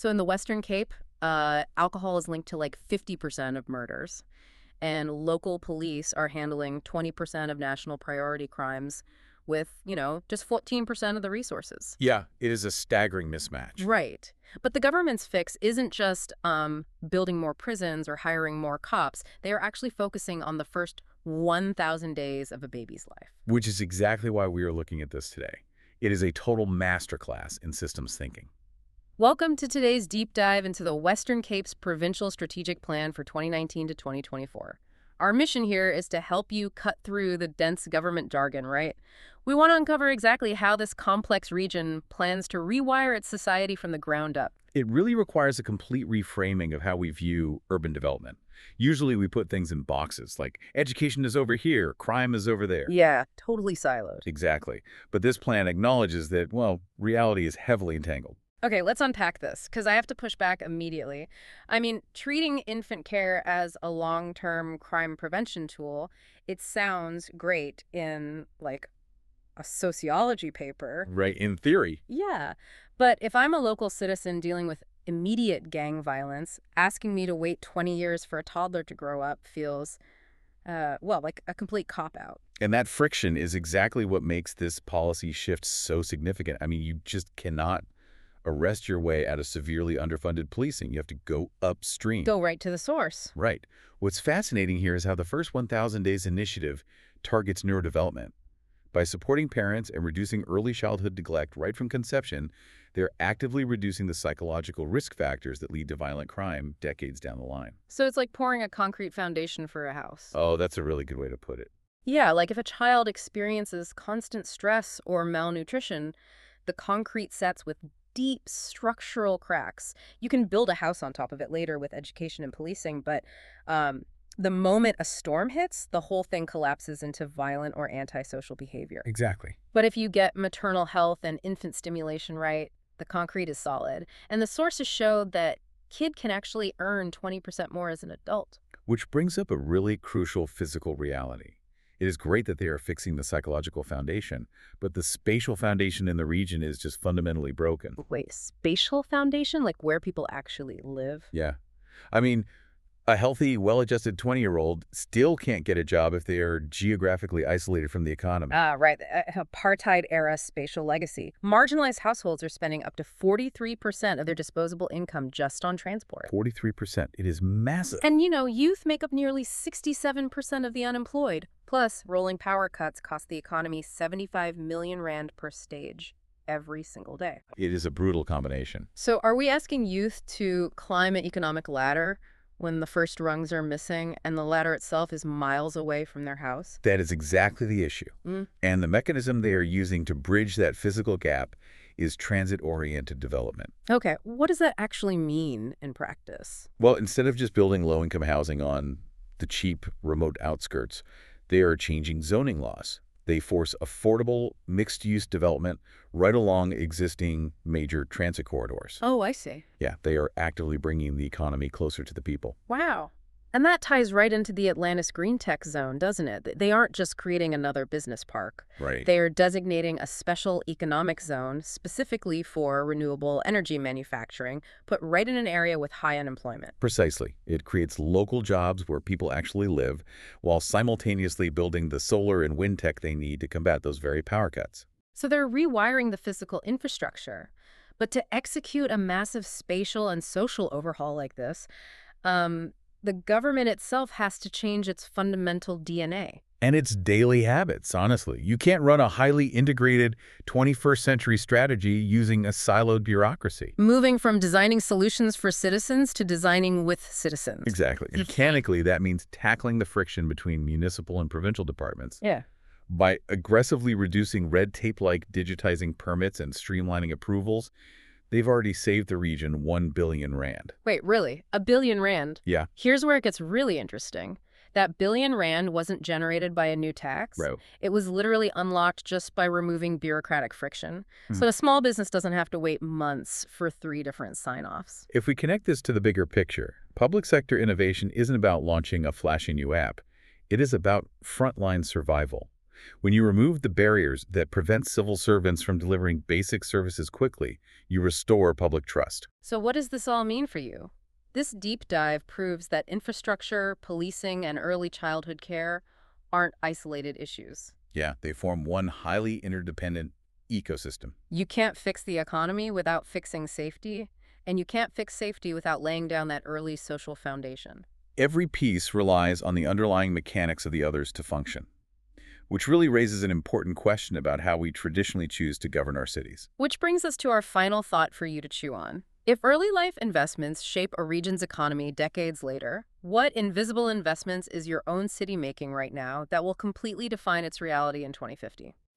So in the Western Cape, alcohol is linked to like 50% of murders, and local police are handling 20% of national priority crimes with, just 14% of the resources. Yeah, it is a staggering mismatch. Right. But the government's fix isn't just building more prisons or hiring more cops. They are actually focusing on the first 1,000 days of a baby's life. Which is exactly why we are looking at this today. It is a total masterclass in systems thinking. Welcome to today's deep dive into the Western Cape's Provincial Strategic Plan for 2019 to 2024. Our mission here is to help you cut through the dense government jargon, right? We want to uncover exactly how this complex region plans to rewire its society from the ground up. It really requires a complete reframing of how we view urban development. Usually we put things in boxes, like education is over here, crime is over there. Yeah, totally siloed. Exactly. But this plan acknowledges that, well, reality is heavily entangled. Okay, let's unpack this, because I have to push back immediately. I mean, treating infant care as a long-term crime prevention tool, it sounds great in, like, a sociology paper. Right, in theory. Yeah, but if I'm a local citizen dealing with immediate gang violence, asking me to wait 20 years for a toddler to grow up feels, like a complete cop-out. And that friction is exactly what makes this policy shift so significant. I mean, you just cannot arrest your way out of severely underfunded policing. You have to go upstream. Go right to the source. Right. What's fascinating here is how the First 1,000 Days initiative targets neurodevelopment. By supporting parents and reducing early childhood neglect right from conception, they're actively reducing the psychological risk factors that lead to violent crime decades down the line. So it's like pouring a concrete foundation for a house. Oh, that's a really good way to put it. Yeah, like if a child experiences constant stress or malnutrition, the concrete sets with deep structural cracks. You can build a house on top of it later with education and policing, but the moment a storm hits, the whole thing collapses into violent or antisocial behavior. Exactly. But if you get maternal health and infant stimulation right, the concrete is solid. And the sources show that kid can actually earn 20% more as an adult. Which brings up a really crucial physical reality. It is great that they are fixing the psychological foundation, but the spatial foundation in the region is just fundamentally broken. Wait, spatial foundation? Like where people actually live? Yeah. I mean, a healthy, well-adjusted 20-year-old still can't get a job if they are geographically isolated from the economy. Ah, right. The apartheid-era spatial legacy. Marginalized households are spending up to 43% of their disposable income just on transport. 43%. It is massive. And, youth make up nearly 67% of the unemployed. Plus, rolling power cuts cost the economy 75 million rand per stage every single day. It is a brutal combination. So are we asking youth to climb an economic ladder when the first rungs are missing and the ladder itself is miles away from their house? That is exactly the issue. And the mechanism they are using to bridge that physical gap is transit-oriented development. Okay, what does that actually mean in practice? Well, instead of just building low-income housing on the cheap, remote outskirts, they are changing zoning laws. They force affordable, mixed-use development right along existing major transit corridors. Oh, I see. Yeah, they are actively bringing the economy closer to the people. Wow. And that ties right into the Atlantis Green Tech Zone, doesn't it? They aren't just creating another business park. Right. They are designating a special economic zone specifically for renewable energy manufacturing, put right in an area with high unemployment. Precisely. It creates local jobs where people actually live, while simultaneously building the solar and wind tech they need to combat those very power cuts. So they're rewiring the physical infrastructure. But to execute a massive spatial and social overhaul like this, the government itself has to change its fundamental DNA. And its daily habits, honestly. You can't run a highly integrated 21st century strategy using a siloed bureaucracy. Moving from designing solutions for citizens to designing with citizens. Exactly. Mechanically, that means tackling the friction between municipal and provincial departments. Yeah. By aggressively reducing red tape like digitizing permits and streamlining approvals, they've already saved the region 1 billion rand. Wait, really? 1 billion rand? Yeah. Here's where it gets really interesting. That 1 billion rand wasn't generated by a new tax. Right. It was literally unlocked just by removing bureaucratic friction. So a small business doesn't have to wait months for 3 different sign-offs. If we connect this to the bigger picture, public sector innovation isn't about launching a flashy new app. It is about frontline survival. When you remove the barriers that prevent civil servants from delivering basic services quickly, you restore public trust. So what does this all mean for you? This deep dive proves that infrastructure, policing, and early childhood care aren't isolated issues. Yeah, they form one highly interdependent ecosystem. You can't fix the economy without fixing safety, and you can't fix safety without laying down that early social foundation. Every piece relies on the underlying mechanics of the others to function, which really raises an important question about how we traditionally choose to govern our cities. Which brings us to our final thought for you to chew on. If early life investments shape a region's economy decades later, what invisible investments is your own city making right now that will completely define its reality in 2050?